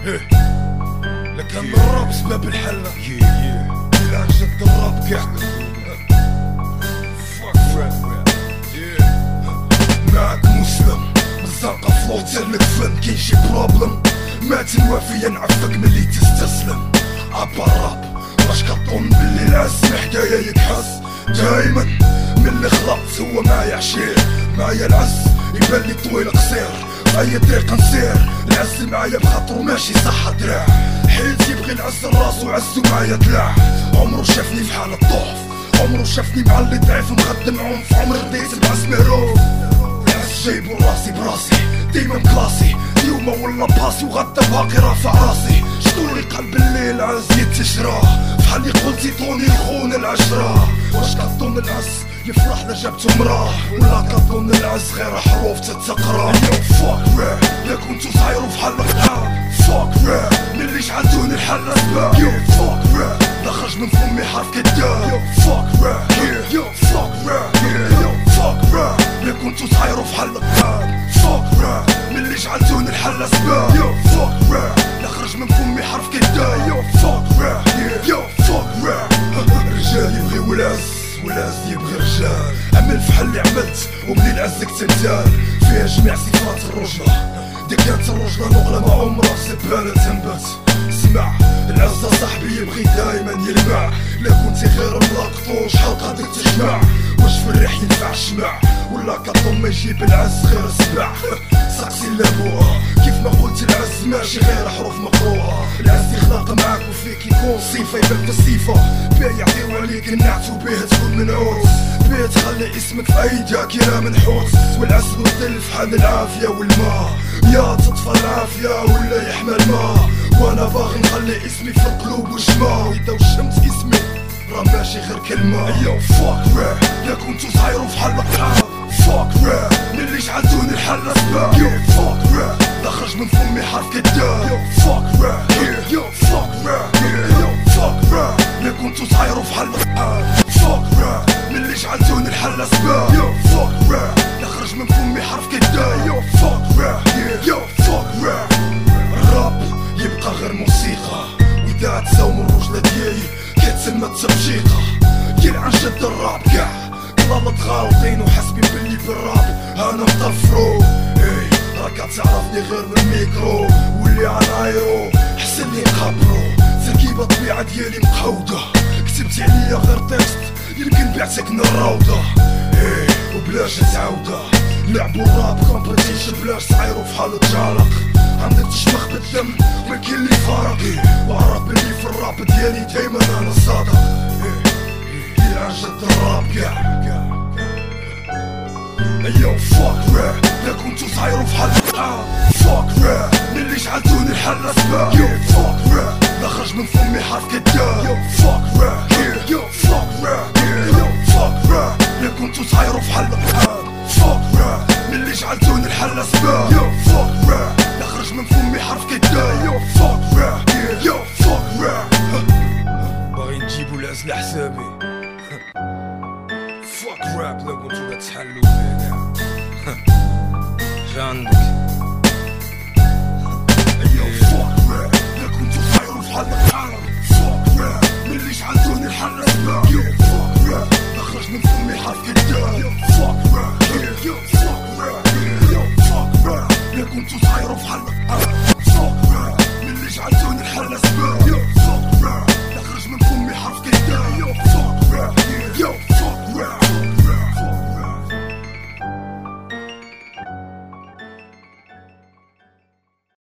لكن الراب سبب الحلة إلا جد الراب كاع معاك مسلم بالزنقة فلوتر لك فن كاين شي بروبلم ما تنوافي نعفك ملي تستسلم عبا الراب واش كطون بلي العز حكاية يكحس دايما من اللي خلقت هو معايا عشير معايا العز يبان لي طويل قصير في اي طريق نسير العز معايا بخاطرو ماشي صح دراع حيت يبغي العز الراس وعزو معايا دلاع عمرو شافني في حالة ضعف عمرو شافني مع اللي ضعيف مخدم عنف عمري رديت بعز معروف العز جايبو راسي براسي ديما كلاسي اليوم ولا باسي وغدا باقي رافع راسي شدولي قلب الليل عز يتشراه فحال قلتي طوني الخون العشرة واش كطون العز يفرح لا جابتو مراه ولا كطون العز غير حروف تتقرا يو فوك راب لا كنتو صايرو فحال القطعة فوك راب ملي شعلتوني الحل اسباب يو فوك راب لا خرج من فمي حرف كداب يو فوك راب يو فوك راب يو فوك راب لا كنتو صايرو فحال القطعة فوك راب ملي شعلتوني الحل اسباب يو فوك راب لا خرج من فمي حرف كداب يو فوك راب يو فوك راب الرجال يبغيو العز والعز يبغي رجال عمل فحال اللي عملت ومنين عزك تمثال فيها جميع صفات الرجلة دي كانت الرجلة نقلة ما عمرها زبالة تنبت اسمع العز صاحبي يبغي دايما يلمع لا كنتي غير ملاقطو شحال قادر تجمع واش في الريح ينفع الشمع ولا كطون ما يجيب العز غير السبع سقسي لابوها كيف ما قلت العز ماشي غير حروف مقروءة العز يخلق معاك وفيك يكون صفة يبان في الصفة بيه يعطيو عليك النعت وبيه تكون منعوت بيه تخلي اسمك في اي ذاكرة منحوت والعز والذل في حال العافية والماء يا تطفى العافية ولا يحمى الماء وانا باغي نخلي اسمي في القلوب وجماع واذا وشمت اسمي راه ماشي غير كلمة يو فوك راب لا كنتو صايرو فحال القطعة فوك راب ملي شعلتوني الحل اسباب يو فوك راب لا خرج من فمي حرف كداب يو فوك راب يو فوك راب يو فوك راب لا كنتو صايرو فحال القطعة فوك راب ملي شعلتوني الحل اسباب يو فوك راب لا خرج من فمي حرف كداب يو فوك راب يو فوك راب الراب يبقى غير موسيقى واذا تساوم الرجلة ديالي كتسمى التبشيقة يلعن جد الراب كاع طلالة غالطين وحاسبين باللي بالراب انا مطفرو اي راك تعرفني غير من الميكرو واللي عنايرو حسن لي قابرو تركيبة الطبيعة ديالي مقودة كتبتي عليا غير تكست يمكن بعتك من الروضة اي وبلاش تعاودة لعبو الراب كومبيتيشن بلاش صعيرو فحال الجالق عندك تشمخ بالدم ما كاين اللي فارق وعرف بلي في الراب ديالي دايما انا صادق يلعن جد الراب كاع يو فوك راب لا كنتو صايرو فحال فوك راب ملي شعلتوني الحل اسباب يو فوك راب لا خرج من فمي حرف كداب